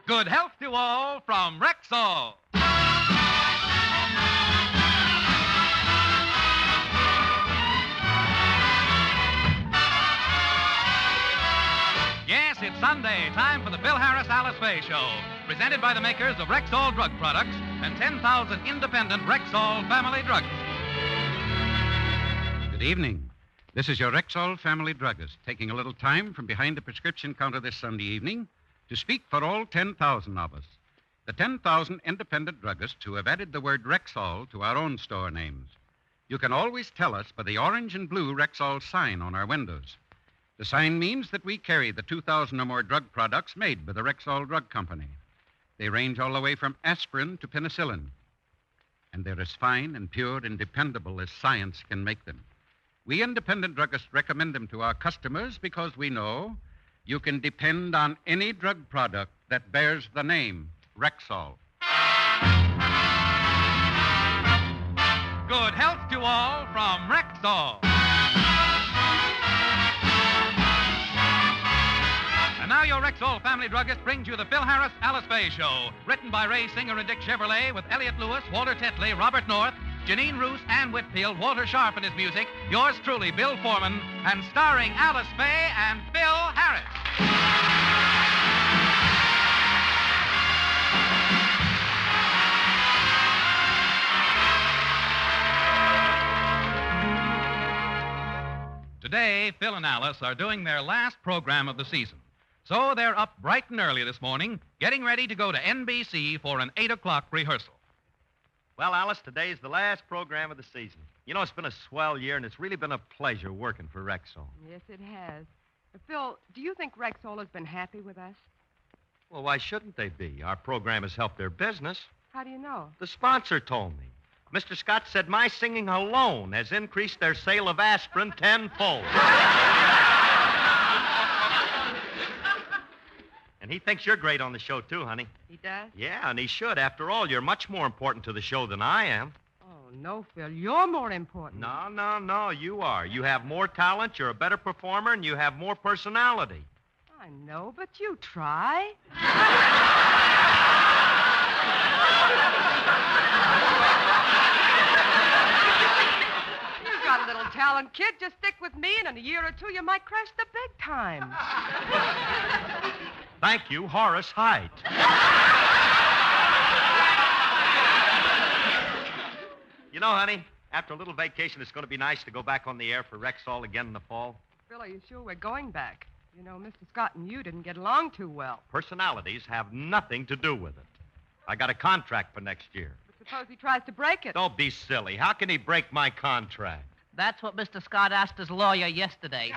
Good health to all from Rexall. Yes, it's Sunday, time for the Bill Harris Alice Faye Show, presented by the makers of Rexall Drug Products and 10,000 independent Rexall family druggists. Good evening. This is your Rexall family druggist, taking a little time from behind the prescription counter this Sunday evening to speak for all 10,000 of us. The 10,000 independent druggists who have added the word Rexall to our own store names. You can always tell us by the orange and blue Rexall sign on our windows. The sign means that we carry the 2,000 or more drug products made by the Rexall Drug Company. They range all the way from aspirin to penicillin. And they're as fine and pure and dependable as science can make them. We independent druggists recommend them to our customers because we know you can depend on any drug product that bears the name Rexall. Good health to all from Rexall. And now your Rexall family druggist brings you the Bill Harris Alice Faye Show, written by Ray Singer and Dick Chevrolet with Elliot Lewis, Walter Tetley, Robert North, Janine Roos, Ann Whitfield, Walter Sharp and his music, yours truly, Bill Foreman, and starring Alice Faye and Bill Harris. Today, Phil and Alice are doing their last program of the season. So they're up bright and early this morning, getting ready to go to NBC for an 8 o'clock rehearsal. Well, Alice, today's the last program of the season. You know, it's been a swell year, and it's really been a pleasure working for Rexall. Yes, it has. Phil, do you think Rexall has been happy with us? Well, why shouldn't they be? Our program has helped their business. How do you know? The sponsor told me. Mr. Scott said my singing alone has increased their sale of aspirin tenfold. And he thinks you're great on the show, too, honey. He does? Yeah, and he should. After all, you're much more important to the show than I am. Oh, no, Phil. You're more important. No, you are. You have more talent, you're a better performer, and you have more personality. I know, but you try. You've got a little talent, kid. Just stick with me, and in a year or two, you might crash the big time. Thank you, Horace Heidt. You know, honey, after a little vacation, it's going to be nice to go back on the air for Rexall again in the fall. Phil, are you sure we're going back? You know, Mr. Scott and you didn't get along too well. Personalities have nothing to do with it. I got a contract for next year. But suppose he tries to break it. Don't be silly. How can he break my contract? That's what Mr. Scott asked his lawyer yesterday.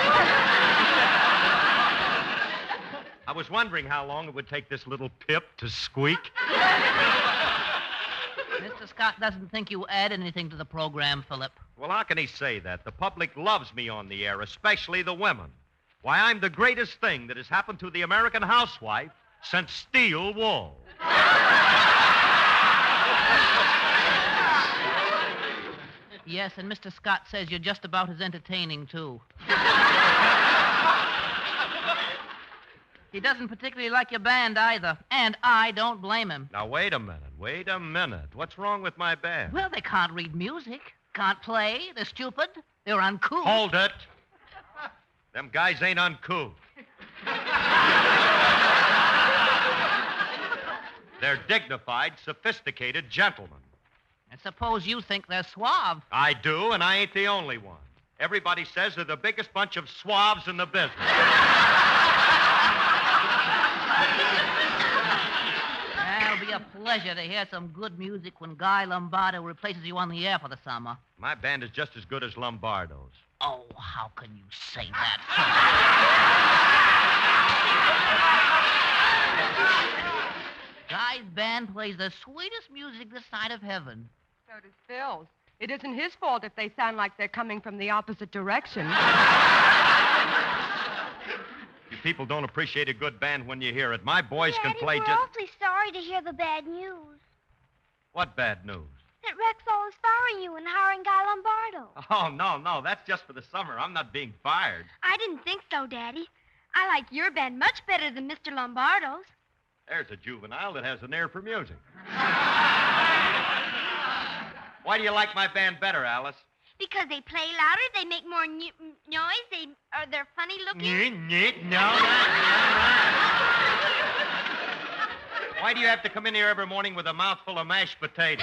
I was wondering how long it would take this little pip to squeak. Mr. Scott doesn't think you add anything to the program, Philip. Well, how can he say that? The public loves me on the air, especially the women. Why, I'm the greatest thing that has happened to the American housewife since steel wool. Yes, and Mr. Scott says you're just about as entertaining, too. He doesn't particularly like your band either, and I don't blame him. Now, wait a minute. What's wrong with my band? Well, they can't read music, can't play, they're stupid, they're uncouth. Hold it. Them guys ain't uncouth. They're dignified, sophisticated gentlemen. And suppose you think they're suave. I do, and I ain't the only one. Everybody says they're the biggest bunch of suaves in the business. It'll be a pleasure to hear some good music when Guy Lombardo replaces you on the air for the summer. My band is just as good as Lombardo's. Oh, how can you say that? Guy's band plays the sweetest music this side of heaven. So does Phil's. It isn't his fault if they sound like they're coming from the opposite direction. You people don't appreciate a good band when you hear it. My boys Daddy, can play we're just... awfully sorry to hear the bad news. What bad news? That Rexall is firing you and hiring Guy Lombardo. Oh, no. That's just for the summer. I'm not being fired. I didn't think so, Daddy. I like your band much better than Mr. Lombardo's. There's a juvenile that has an ear for music. Why do you like my band better, Alice? Because they play louder, they make more noise, they're funny looking. No. Why do you have to come in here every morning with a mouthful of mashed potatoes?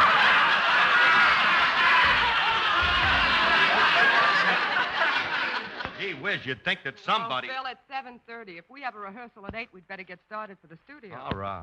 Gee whiz, you'd think that somebody... Oh, Phil, it's 7:30. If we have a rehearsal at 8, we'd better get started for the studio. All right.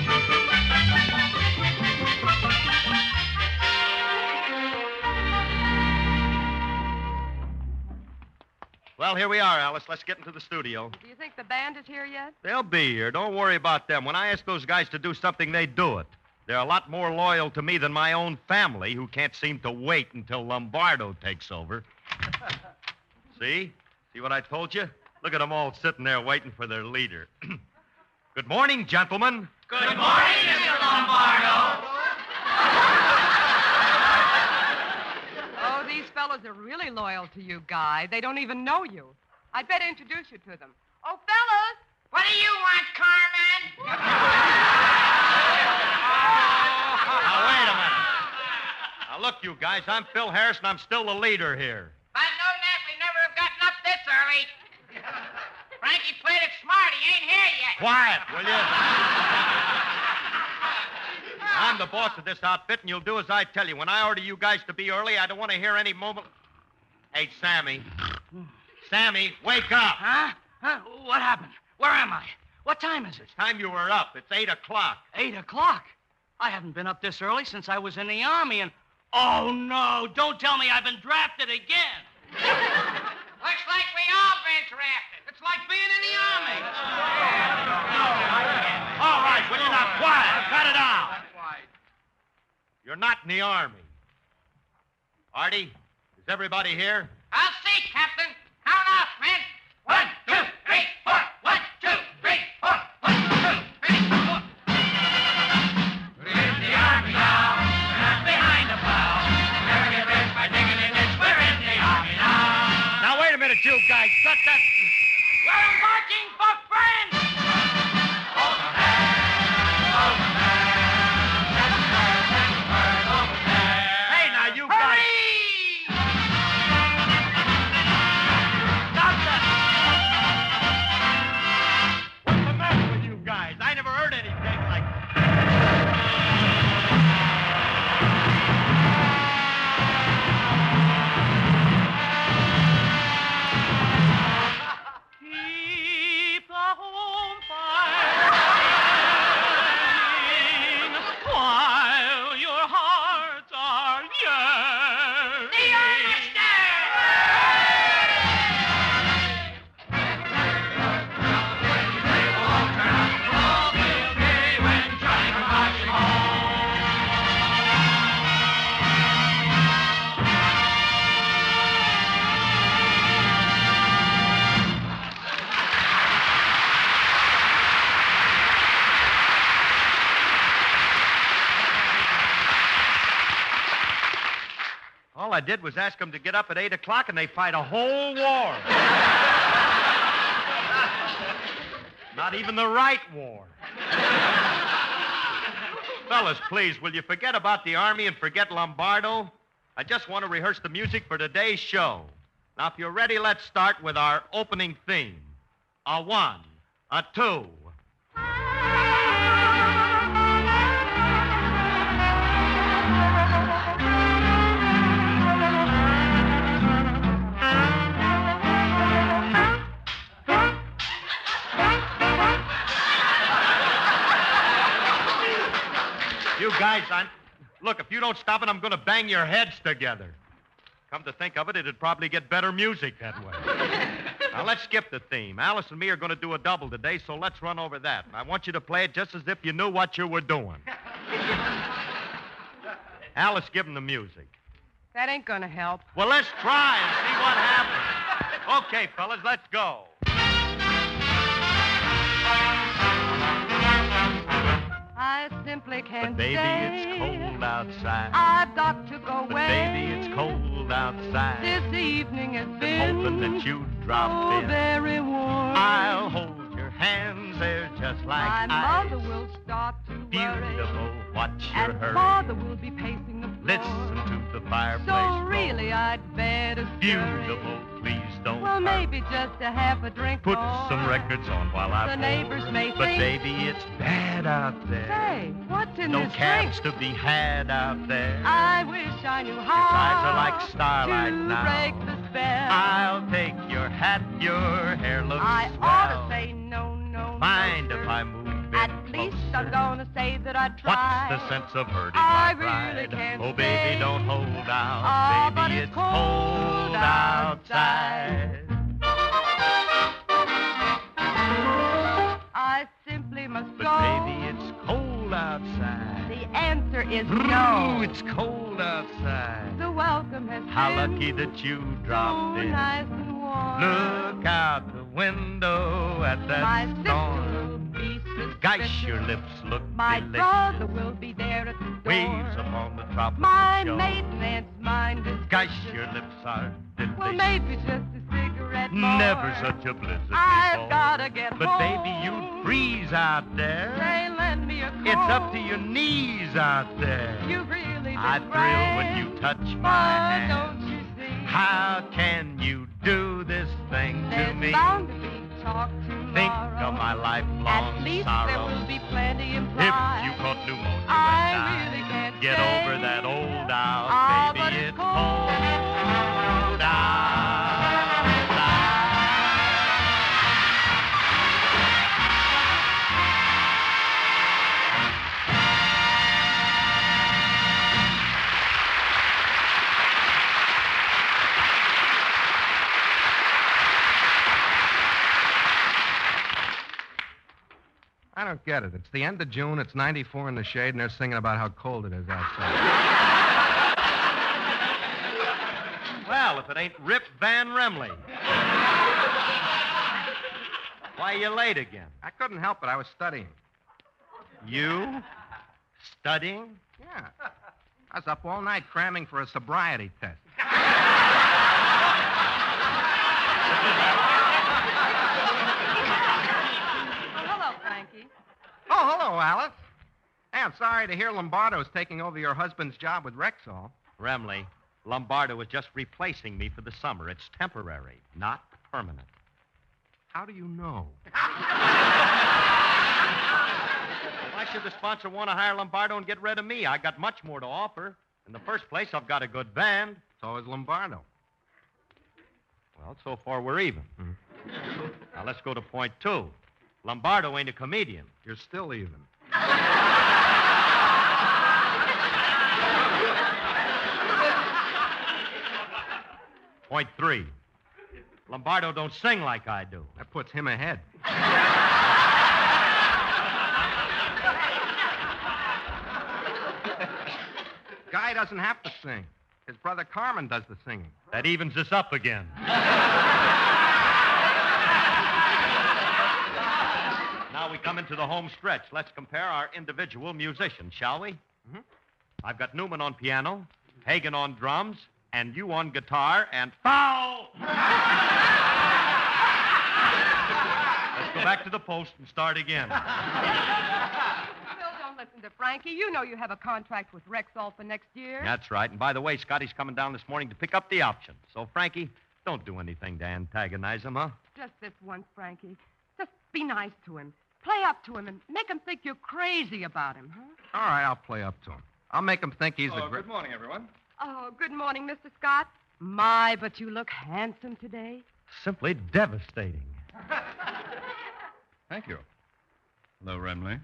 Well, here we are, Alice. Let's get into the studio. Do you think the band is here yet? They'll be here. Don't worry about them. When I ask those guys to do something, they do it. They're a lot more loyal to me than my own family, who can't seem to wait until Lombardo takes over. See? See what I told you? Look at them all sitting there waiting for their leader. Good morning, gentlemen. Good morning, Mr. Lombardo. Oh, these fellas are really loyal to you, Guy. They don't even know you. I'd better introduce you to them. Oh, fellas! What do you want, Carmen? Now, wait a minute. Now, look, you guys, I'm Phil Harris, and I'm still the leader here. If I'd known that, we'd never have gotten up this early. Frankie played it smart. He ain't here yet. Quiet, will you? I'm the boss of this outfit, and you'll do as I tell you. When I order you guys to be early, I don't want to hear any moment... Hey, Sammy. Sammy, wake up. Huh? What happened? Where am I? What time is it? It's time you were up. It's 8 o'clock. 8 o'clock? I haven't been up this early since I was in the Army, and... Oh, no, don't tell me I've been drafted again. Looks like we all been drafted. It's like being in the Army. All right, will you not quiet? Cut it out. You're not in the Army. Artie, is everybody here? I'll see, Captain. Count off, men. 1, 2, 3, 4. 1, 2, 3, 4. 1, 2, 3, 4. We're in the Army now. We're not behind the plow. Never get rich by digging in this. We're in the Army now. Now, wait a minute, you guys. Shut that... We're marching for friends. Over there. Over there. Over there. Hey, now, you guys... Stop that! What's the matter with you guys? I never heard anything like... Keep the home fire burning while your hearts are yearning. The All I did was ask them to get up at 8 o'clock, and they fight a whole war. Not even the right war. Fellas, please, will you forget about the Army and forget Lombardo? I just want to rehearse the music for today's show. Now, if you're ready, let's start with our opening theme. A 1, a 2. You guys, look, if you don't stop it, I'm going to bang your heads together. Come to think of it, it'd probably get better music that way. Now, let's skip the theme. Alice and me are going to do a double today, so let's run over that. And I want you to play it just as if you knew what you were doing. Alice, give him the music. That ain't gonna help. Well, let's try and see what happens. Okay, fellas, let's go. I simply can't But baby, stay. it's cold outside. I've got to go But away. baby, it's cold outside. This evening has been Hoping that you drop so in. very warm. I'll hold your hands, they're just like My ice. mother will start to worry. Beautiful, watch your And hurry. father will be pacing the floor. Listen to the fireplace So roar. really, I'd better scurry. Beautiful, please don't Well, hurry. maybe just a half a drink Put more. some records on while I The pour. neighbors may But think- baby, it's bad out there. Say, what's in No this cabs drink? to be had out there. I wish I knew how. Your eyes are like starlight to now. break the spell. I'll take your hat, your hair looks I swell. ought to say no, no, Mind no, if sir. I move a bit At least I'm closer? gonna say that I tried. What's the sense of hurting I my really pride? can't Oh, baby, stay. don't hold out. Oh, but baby, it's it's cold outside. I simply must But go. baby, it's cold outside. The answer is Ooh, no. it's cold outside. The welcome has How been lucky that you so dropped in. nice and warm. Look out the window at that My sister storm. will be suspicious. Gosh, your lips look My delicious. brother will be there at the door. Waves upon the tropical My shore. maiden aunt's mind is Gosh, vicious. your lips are delicious. Well, maybe just a cigarette more. Never such a blizzard I've before. gotta get But home. baby, you'd freeze out there. Say, lend me a coat. It's up to your knees out there. You really I look thrill when grand. you touch Oh, my hand. don't you see? How can you do this thing to There's me? bound to be talk tomorrow. Think of my lifelong At least sorrow. there will be plenty If implied. you caught pneumonia I and died, really can't get say. over that old out, Oh, baby. but it's It's cold cold outside. I don't get it. It's the end of June, it's 94 in the shade, and they're singing about how cold it is outside. Well, if it ain't Rip Van Remley. Why you late again? I couldn't help it. I was studying. You? Studying? Yeah. I was up all night cramming for a sobriety test. Hello, Frankie. Oh, hello, Alice. Hey, I'm sorry to hear Lombardo's taking over your husband's job with Rexall. Remley, Lombardo was just replacing me for the summer. It's temporary, not permanent. How do you know? Why should the sponsor want to hire Lombardo and get rid of me? I got much more to offer. In the first place, I've got a good band. So is Lombardo. Well, so far we're even. Now let's go to point two. Lombardo ain't a comedian. You're still even. Point three. Lombardo don't sing like I do. That puts him ahead. Guy doesn't have to sing. His brother Carmen does the singing. That evens us up again. Now we come into the home stretch. Let's compare our individual musicians, shall we? Mhm. I've got Newman on piano, Hagen on drums, and you on guitar, and foul! Let's go back to the post and start again. Phil, don't listen to Frankie. You know you have a contract with Rexall for next year. That's right. And by the way, Scotty's coming down this morning to pick up the option. So, Frankie, don't do anything to antagonize him, huh? Just this once, Frankie. Just be nice to him. Play up to him and make him think you're crazy about him, huh? All right, I'll play up to him. I'll make him think he's a great... Good morning, everyone. Oh, good morning, Mr. Scott. My, but you look handsome today. Simply devastating. Thank you. Hello, Remley.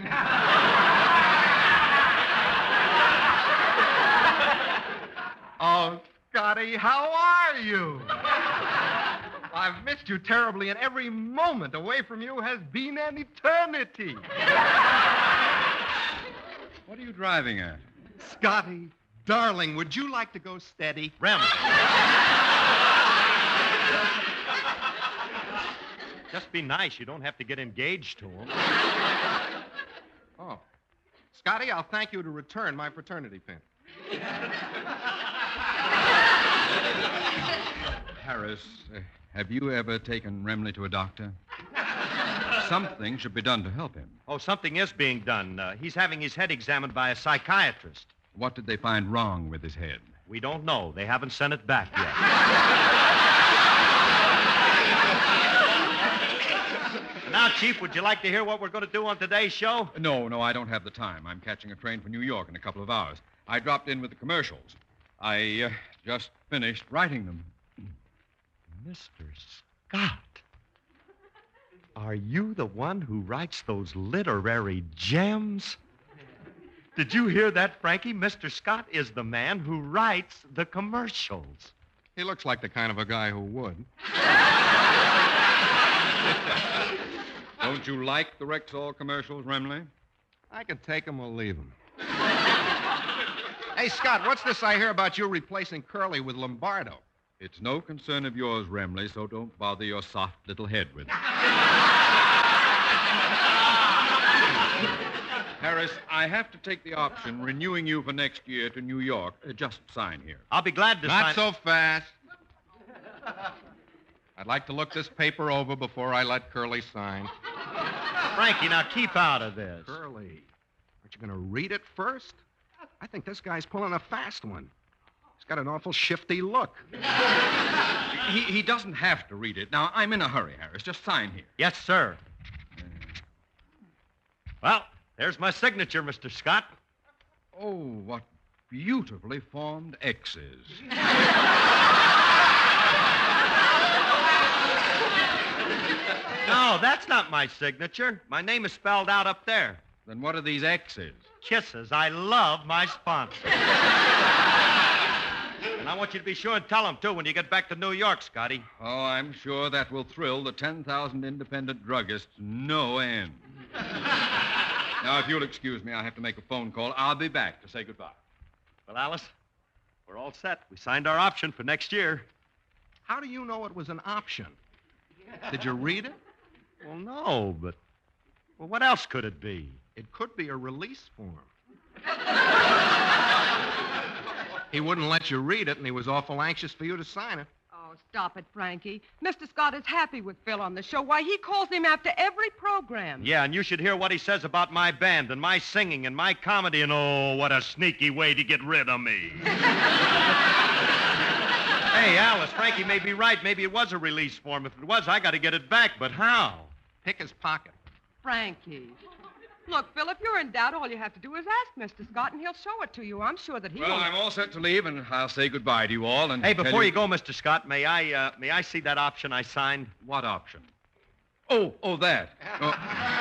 Oh, Scotty, how are you? I've missed you terribly, and every moment away from you has been an eternity. What are you driving at? Scotty, darling, would you like to go steady? Remley. Just be nice. You don't have to get engaged to him. Oh. Scotty, I'll thank you to return my fraternity pin. Harris, have you ever taken Remley to a doctor? Something should be done to help him. Oh, something is being done. He's having his head examined by a psychiatrist. What did they find wrong with his head? We don't know. They haven't sent it back yet. Now, Chief, would you like to hear what we're going to do on today's show? No, I don't have the time. I'm catching a train for New York in a couple of hours. I dropped in with the commercials. I just finished writing them. Mr. Scott, are you the one who writes those literary gems? Did you hear that, Frankie? Mr. Scott is the man who writes the commercials. He looks like the kind of a guy who would. Don't you like the Rexall commercials, Remley? I could take him or leave him. Hey, Scott, what's this I hear about you replacing Curly with Lombardo? It's no concern of yours, Remley, so don't bother your soft little head with it. Harris, I have to take the option renewing you for next year to New York. Just sign here. I'll be glad to sign. Not so fast. I'd like to look this paper over before I let Curly sign. Frankie, now keep out of this. Curly, aren't you going to read it first? I think this guy's pulling a fast one. He's got an awful shifty look. He doesn't have to read it. Now, I'm in a hurry, Harris. Just sign here. Yes, sir. Well, there's my signature, Mr. Scott. Oh, what beautifully formed X's. No, that's not my signature. My name is spelled out up there. Then what are these X's? Kisses. I love my sponsor. And I want you to be sure and tell him, too, when you get back to New York, Scotty. Oh, I'm sure that will thrill the 10,000 independent druggists no end. Now, if you'll excuse me, I have to make a phone call. I'll be back to say goodbye. Well, Alice, we're all set. We signed our option for next year. How do you know it was an option? Did you read it? Well, no, but... Well, what else could it be? It could be a release form. He wouldn't let you read it, and he was awful anxious for you to sign it. Oh, stop it, Frankie. Mr. Scott is happy with Phil on the show. Why, he calls him after every program. Yeah, and you should hear what he says about my band and my singing and my comedy, and oh, what a sneaky way to get rid of me. Hey, Alice, Frankie may be right. Maybe it was a release form. If it was, I got to get it back, but how? Pick his pocket. Frankie. Look, Phil, if you're in doubt, all you have to do is ask Mr. Scott, and he'll show it to you. I'm sure that he Well, I'm all set to leave, and I'll say goodbye to you all. And Hey, tell before you go, Mr. Scott, may I see that option I signed? What option? Oh, that. Oh.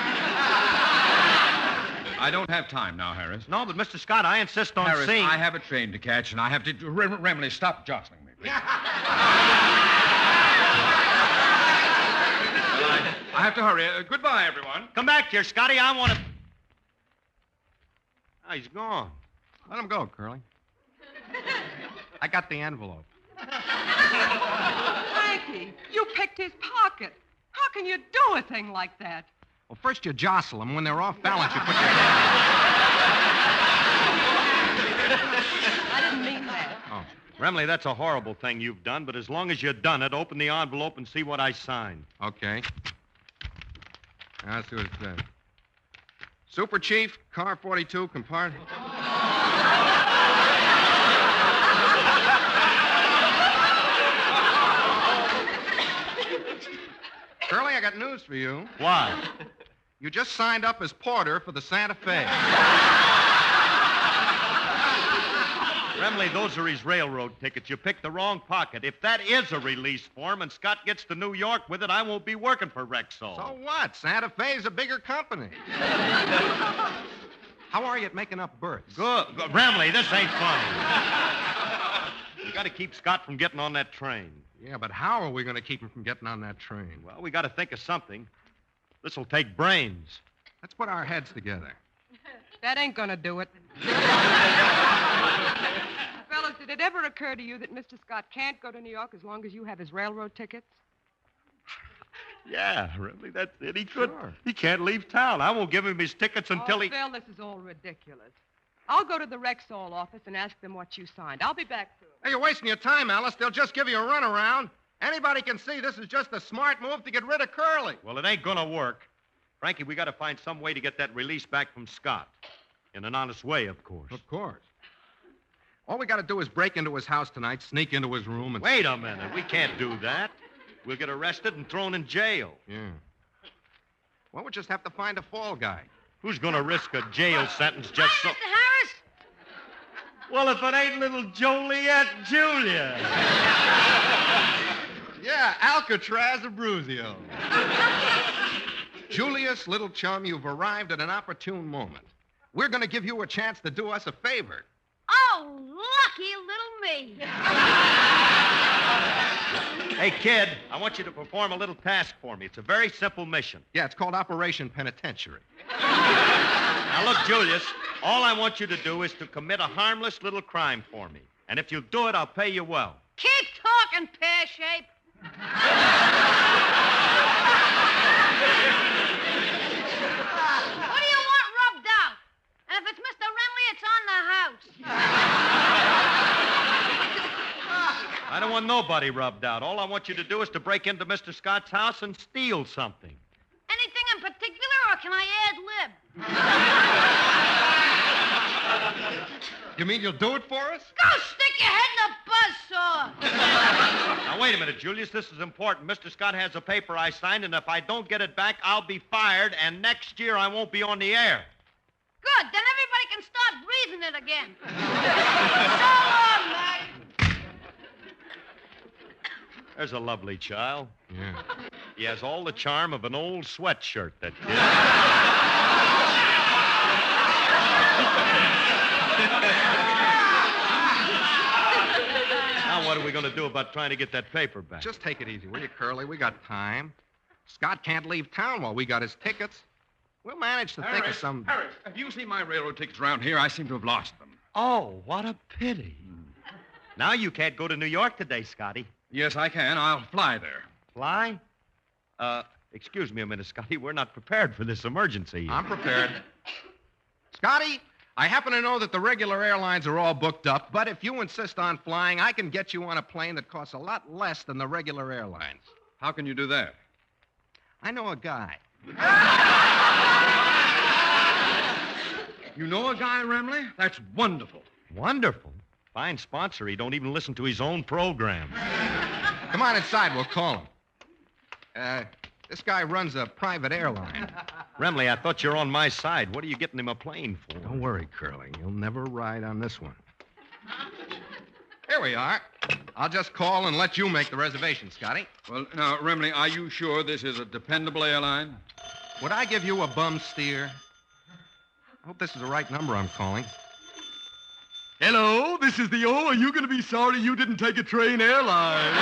I don't have time now, Harris. No, but Mr. Scott, I insist on Harris, seeing... I have a train to catch, and I have to... Remley, stop jostling me, please. I have to hurry. Goodbye, everyone. Come back here, Scotty. I want to... Oh, he's gone. Let him go, Curly. I got the envelope. Frankie, you picked his pocket. How can you do a thing like that? Well, first you jostle them. When they're off balance, you put your hand. I didn't mean that. Oh. Remley, that's a horrible thing you've done, but as long as you've done it, open the envelope and see what I signed. Okay. Now, let's see what it says. Super Chief, car 42, compartment. Curly, I got news for you. What? You just signed up as porter for the Santa Fe. Remley, those are his railroad tickets. You picked the wrong pocket. If that is a release form and Scott gets to New York with it, I won't be working for Rexall. So what? Santa Fe's a bigger company. How are you at making up berths? Good. Remley, this ain't funny. You got to keep Scott from getting on that train. Yeah, but how are we going to keep him from getting on that train? Well, we got to think of something. This'll take brains. Let's put our heads together. That ain't gonna do it. Fellas, did it ever occur to you that Mr. Scott can't go to New York as long as you have his railroad tickets? Yeah, really, that's it. He could. Sure. He can't leave town. I won't give him his tickets until he... Phil, this is all ridiculous. I'll go to the Rexall office and ask them what you signed. I'll be back soon. Hey, you're wasting your time, Alice. They'll just give you a runaround. Anybody can see this is just a smart move to get rid of Curly. Well, it ain't gonna work. Frankie, we got to find some way to get that release back from Scott. In an honest way, of course. Of course. All we got to do is break into his house tonight, sneak into his room, and... Wait a minute. We can't do that. We'll get arrested and thrown in jail. Yeah. Well, we'll just have to find a fall guy. Who's going to risk a jail sentence just so... Mr. Harris. Well, if it ain't little Joliet Julia. Yeah, Alcatraz Abruzio. Julius, little chum, you've arrived at an opportune moment. We're going to give you a chance to do us a favor. Oh, lucky little me. Hey, kid, I want you to perform a little task for me. It's a very simple mission. Yeah, it's called Operation Penitentiary. Now, look, Julius, all I want you to do is to commit a harmless little crime for me. And if you do it, I'll pay you well. Keep talking, pear-shape. What do you want rubbed out? And if it's Mr. Remley, it's on the house. I don't want nobody rubbed out. All I want you to do is to break into Mr. Scott's house and steal something. Anything in particular, or can I ad-lib? You mean you'll do it for us? Go stick your head in a buzzsaw. Now, wait a minute, Julius. This is important. Mr. Scott has a paper I signed, and if I don't get it back, I'll be fired, and next year I won't be on the air. Good. Then everybody can start breathing it again. So long, Mac. There's a lovely child. Yeah. He has all the charm of an old sweatshirt, that kid. Now, what are we going to do about trying to get that paper back? Just take it easy, will you, Curly? We got time. Scott can't leave town while we got his tickets. We'll manage to think of some... Harris, have you seen my railroad tickets around here? I seem to have lost them. Oh, what a pity. Now you can't go to New York today, Scotty. Yes, I can. I'll fly there. Fly? Excuse me a minute, Scotty. We're not prepared for this emergency. I'm prepared. Scotty, I happen to know that the regular airlines are all booked up, but if you insist on flying, I can get you on a plane that costs a lot less than the regular airlines. How can you do that? I know a guy. You know a guy, Remley? That's wonderful. Wonderful. Fine sponsor. He don't even listen to his own program. Come on inside. We'll call him. This guy runs a private airline. Remley, I thought you're on my side. What are you getting him a plane for? Don't worry, Curly. You'll never ride on this one. Here we are. I'll just call and let you make the reservation, Scotty. Well, now, Remley, are you sure this is a dependable airline? Would I give you a bum steer? I hope this is the right number I'm calling. Hello, this is the Are you going to be sorry you didn't take a train airline?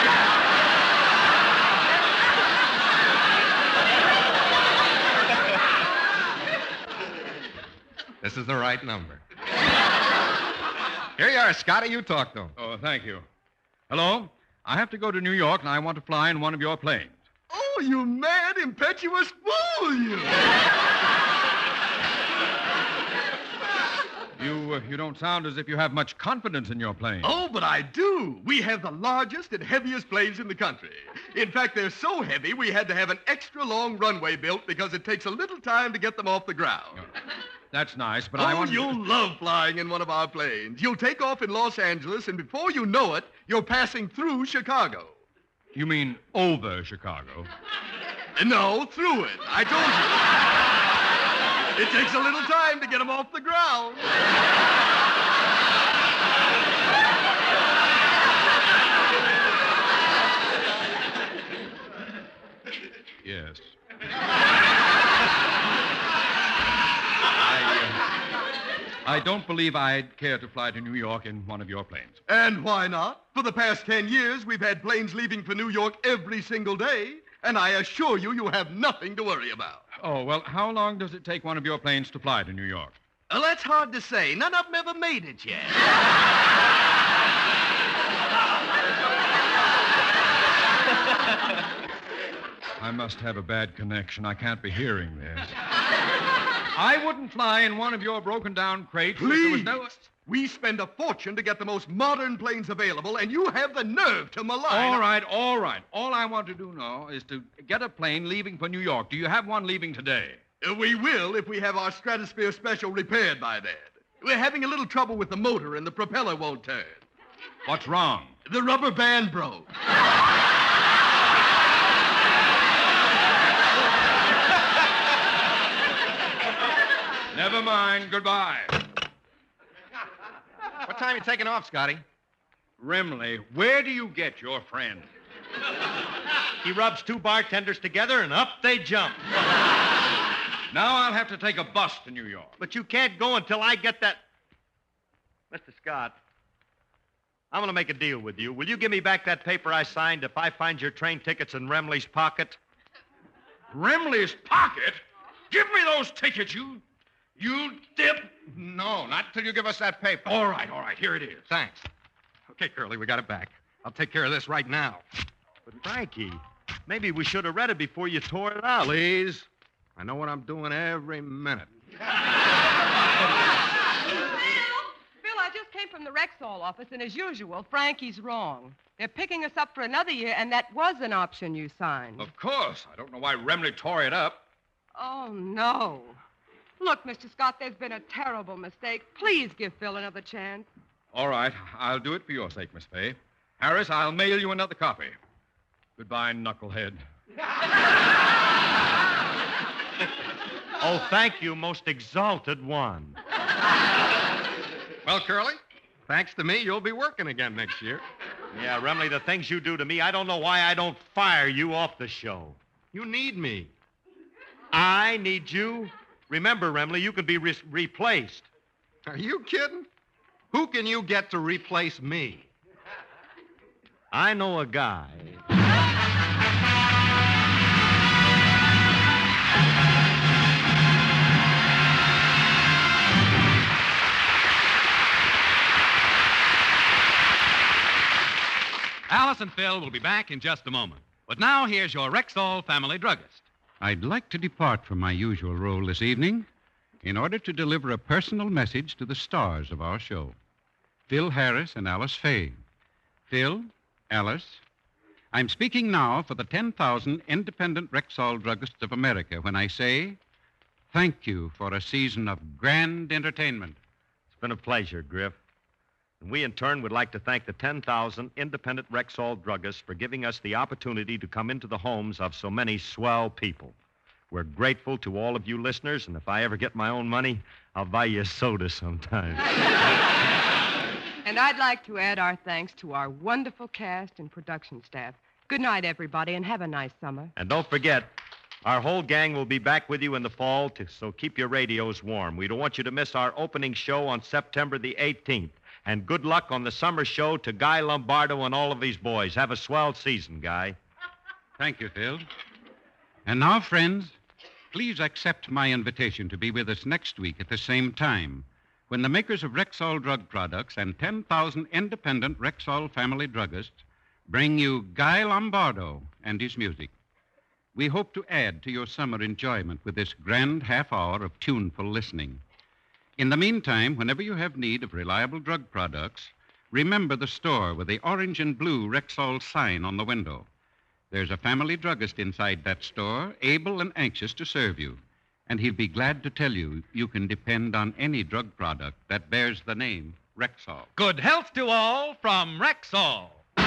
This is the right number. Here you are, Scotty. You talk to him. Oh, thank you. Hello? I have to go to New York, and I want to fly in one of your planes. Oh, you mad, impetuous fool, you! You don't sound as if you have much confidence in your plane. Oh, but I do. We have the largest and heaviest planes in the country. In fact, they're so heavy we had to have an extra long runway built because it takes a little time to get them off the ground. That's nice, but I want... you'll love flying in one of our planes. You'll take off in Los Angeles, and before you know it, you're passing through Chicago. You mean over Chicago? No, through it. I told you. It takes a little time to get them off the ground. Yes. I don't believe I'd care to fly to New York in one of your planes. And why not? For the past 10 years, we've had planes leaving for New York every single day, and I assure you, you have nothing to worry about. Oh, well, how long does it take one of your planes to fly to New York? That's hard to say. None of them ever made it yet. I must have a bad connection. I can't be hearing this. I wouldn't fly in one of your broken-down crates. Please. There was no... We spend a fortune to get the most modern planes available, and you have the nerve to malign... All right. All I want to do now is to get a plane leaving for New York. Do you have one leaving today? We will if we have our Stratosphere Special repaired by then. We're having a little trouble with the motor and the propeller won't turn. What's wrong? The rubber band broke. Never mind. Goodbye. What time are you taking off, Scotty? Remley, where do you get your friend? He rubs two bartenders together and up they jump. Now I'll have to take a bus to New York. But you can't go until I get that. Mr. Scott, I'm going to make a deal with you. Will you give me back that paper I signed if I find your train tickets in Remley's pocket? Remley's pocket? Give me those tickets, you dip. No, not until you give us that paper. All right. Here it is. Thanks. Okay, Curly, we got it back. I'll take care of this right now. But, Frankie, maybe we should have read it before you tore it out. Please. I know what I'm doing every minute. Bill, I just came from the Rexall office, and as usual, Frankie's wrong. They're picking us up for another year, and that was an option you signed. Of course. I don't know why Remley tore it up. Oh, no. Look, Mr. Scott, there's been a terrible mistake. Please give Phil another chance. All right. I'll do it for your sake, Miss Fay. Harris, I'll mail you another copy. Goodbye, knucklehead. Oh, thank you, most exalted one. Well, Curly, thanks to me, you'll be working again next year. Yeah, Remley, the things you do to me, I don't know why I don't fire you off the show. You need me. I need you. Remember, Remley, you can be replaced. Are you kidding? Who can you get to replace me? I know a guy. Alice and Phil will be back in just a moment. But now here's your Rexall family druggist. I'd like to depart from my usual role this evening in order to deliver a personal message to the stars of our show, Phil Harris and Alice Faye. Phil, Alice, I'm speaking now for the 10,000 independent Rexall druggists of America when I say thank you for a season of grand entertainment. It's been a pleasure, Griff. And we, in turn, would like to thank the 10,000 independent Rexall druggists for giving us the opportunity to come into the homes of so many swell people. We're grateful to all of you listeners, and if I ever get my own money, I'll buy you a soda sometime. And I'd like to add our thanks to our wonderful cast and production staff. Good night, everybody, and have a nice summer. And don't forget, our whole gang will be back with you in the fall, so keep your radios warm. We don't want you to miss our opening show on September the 18th. And good luck on the summer show to Guy Lombardo and all of these boys. Have a swell season, Guy. Thank you, Phil. And now, friends, please accept my invitation to be with us next week at the same time when the makers of Rexall drug products and 10,000 independent Rexall family druggists bring you Guy Lombardo and his music. We hope to add to your summer enjoyment with this grand half hour of tuneful listening. In the meantime, whenever you have need of reliable drug products, remember the store with the orange and blue Rexall sign on the window. There's a family druggist inside that store, able and anxious to serve you. And he'll be glad to tell you you can depend on any drug product that bears the name Rexall. Good health to all from Rexall.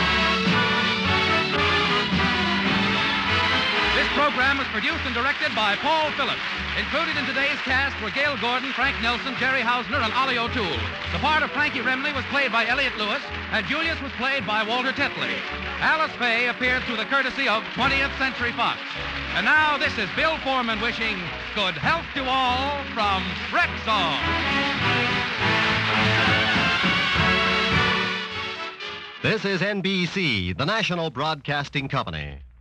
This program was produced and directed by Paul Phillips. Included in today's cast were Gail Gordon, Frank Nelson, Jerry Hausner, and Ollie O'Toole. The part of Frankie Remley was played by Elliot Lewis, and Julius was played by Walter Tetley. Alice Faye appeared through the courtesy of 20th Century Fox. And now this is Bill Foreman wishing good health to all from Rexall. This is NBC, the national broadcasting company.